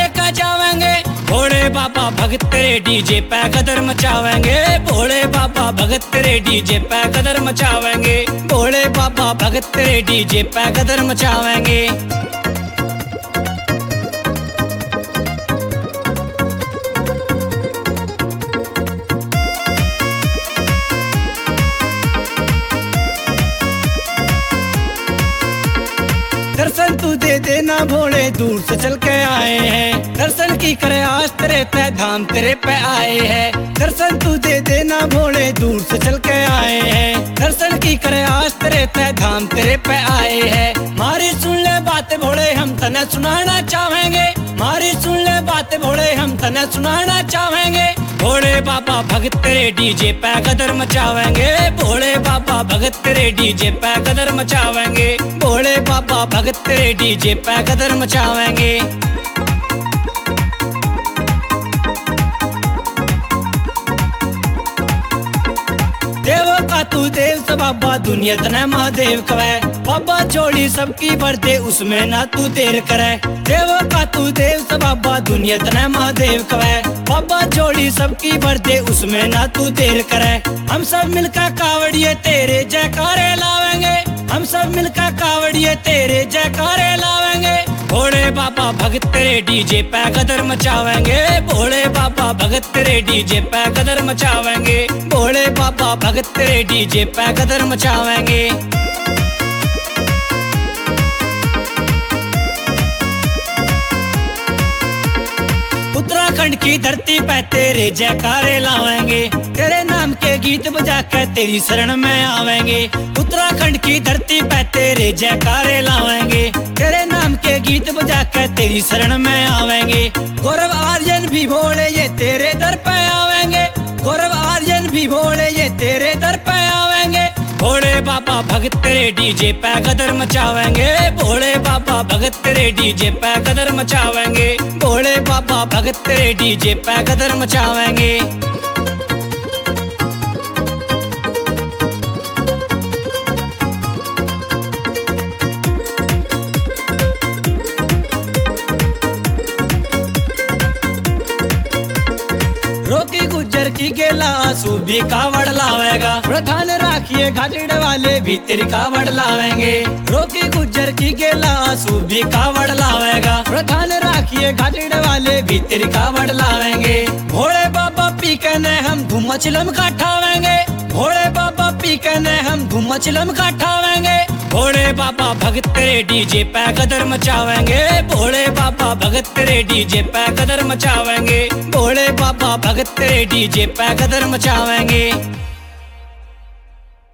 लेकर जावेंगे। भोले बाबा भगत तेरे डीजे पे कदर मचावेंगे। भोले बाबा भगत तेरे डीजे पे कदर मचावेंगे। भोले बाबा भगत तेरे डीजे पे कदर मचावेंगे। दर्शन तू दे देना भोले, दूर से चल के आए हैं। दर्शन की करे आज तेरे पे, धाम तेरे पे आए हैं। दर्शन तू दे देना भोले, दूर से चल के आए हैं। दर्शन की करे आज तेरे पे, धाम तेरे पे आए हैं। मारी सुन ले बात भोले, हम तने सुनाना चाहेंगे। मारी सुन ले बात भोले, हम तने सुनाना चाहेंगे। भोले बाबा भगत तेरे डीजे पे कदर मचावेंगे। भोले बाबा भगत तेरे डीजे पे कदर मचावेंगे। भोले बाबा भगत तेरे डीजे पे कदर मचावेंगे। देवों का तू देव से बाबा, दुनिया तने महादेव कवे। बाबा जोड़ी सबकी भर दे, उसमें ना तू देर करे। देवों का तू देव से बाबा, दुनिया तने महादेव कवे। बाबा जोड़ी सबकी भर दे, उसमें ना तू देर करे। हम सब मिलकर कावड़िए तेरे जयकारे लावेंगे। हम सब मिलकर कावड़िए तेरे जयकारे लावेंगे। भोले बाबा भगत तेरे डीजे पे कदर मचावेंगे। भोले बाबा भगत तेरे डीजे पे कदर मचावेंगे। भोले बाबा भगत तेरे डीजे पे कदर मचावेंगे। उत्तराखंड की धरती पे तेरे जयकारे लावेंगे। तेरे नाम के गीत बजा कर तेरी शरण में आवेंगे। उत्तराखंड की धरती पे तेरे जयकारे लावेंगे। तेरे नाम के गीत बजा कर तेरी शरण में आवेंगे। गौरव आर्यन भी भोले ये तेरे दर पे आवेंगे। गौरव आर्यन भी भोले ये तेरे दर पे आवेंगे। भोले बाबा भगत तेरे डीजे पे कदर मचावेंगे। भोले बाबा भगत तेरे डीजे पे कदर मचावेंगे। भोले बाबा भगत तेरे डीजे पे कदर मचावेंगे। रोकी गुज्जर की गेला आंसू भी कावड़ लावेगा। प्रधान राखिए घाटड़ वाले भी तेरी कावड़ लावेंगे। रोकी गुज्जर की गेला आंसू भी कावड़ लावेगा। प्रधान राखिए घाटड़ वाले भी तेरी कावड़ लावेंगे। भोले बाबा पी के ने हम धूम मचलम का ठावेंगे। भोले बाबा पी के ने हम धूम मचलम का ठावेंगे। भोले बाबा भगत तेरे डीजे पे कदर मचावेंगे। भोले बाबा भगत तेरे डीजे पे कदर मचावेंगे। भोले बाबा भगत तेरे डीजे पे कदर मचावेंगे।